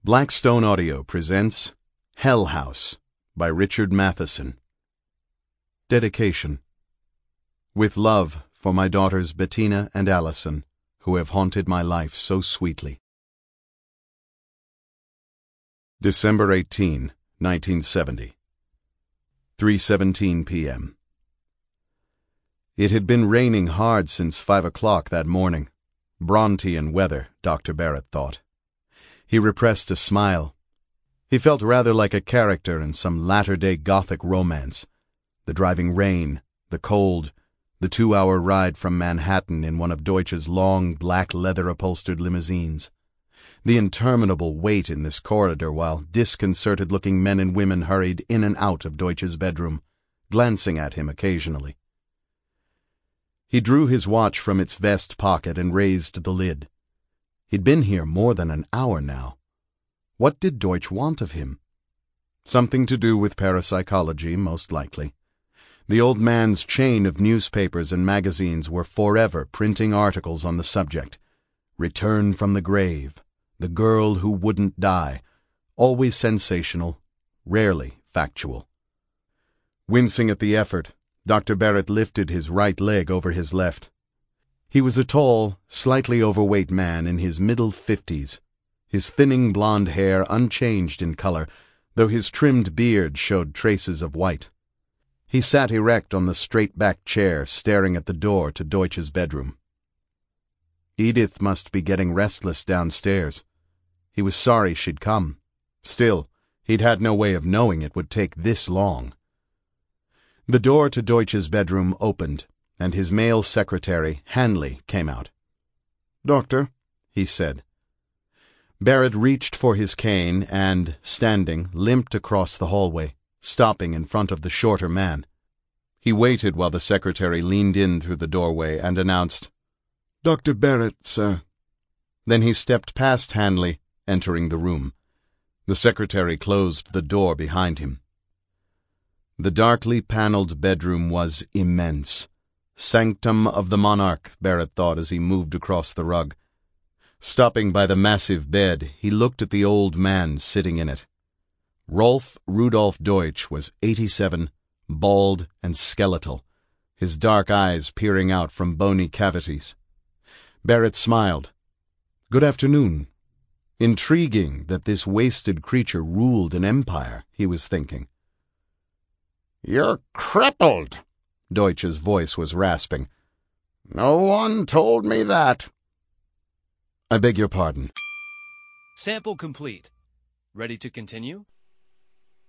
Blackstone Audio presents Hell House by Richard Matheson. Dedication. With love for my daughters Bettina and Allison, who have haunted my life so sweetly. December 18, 1970. 3:17 p.m. It had been raining hard since 5 o'clock that morning. Brontean weather, Dr. Barrett thought. He repressed a smile. He felt rather like a character in some latter-day Gothic romance. The driving rain, the cold, the 2-hour ride from Manhattan in one of Deutsch's long, black leather-upholstered limousines. The interminable wait in this corridor while disconcerted-looking men and women hurried in and out of Deutsch's bedroom, glancing at him occasionally. He drew his watch from its vest pocket and raised the lid. He'd been here more than an hour now. What did Deutsch want of him? Something to do with parapsychology, most likely. The old man's chain of newspapers and magazines were forever printing articles on the subject. Return from the grave, the girl who wouldn't die, always sensational, rarely factual. Wincing at the effort, Dr. Barrett lifted his right leg over his left. He was a tall, slightly overweight man in his middle 50s, his thinning blonde hair unchanged in color, though his trimmed beard showed traces of white. He sat erect on the straight-backed chair, staring at the door to Deutsch's bedroom. Edith must be getting restless downstairs. He was sorry she'd come. Still, he'd had no way of knowing it would take this long. The door to Deutsch's bedroom opened, and his male secretary, Hanley, came out. "Doctor," he said. Barrett reached for his cane and, standing, limped across the hallway, stopping in front of the shorter man. He waited while the secretary leaned in through the doorway and announced, "Dr. Barrett, sir." Then he stepped past Hanley, entering the room. The secretary closed the door behind him. The darkly paneled bedroom was immense. Sanctum of the monarch, Barrett thought as he moved across the rug. Stopping by the massive bed, he looked at the old man sitting in it. Rolf Rudolf Deutsch was 87, bald and skeletal, his dark eyes peering out from bony cavities. Barrett smiled. "Good afternoon. Intriguing that this wasted creature ruled an empire," he was thinking. "You're crippled," Deutsch's voice was rasping. "No one told me that." "I beg your pardon." Sample complete. Ready to continue?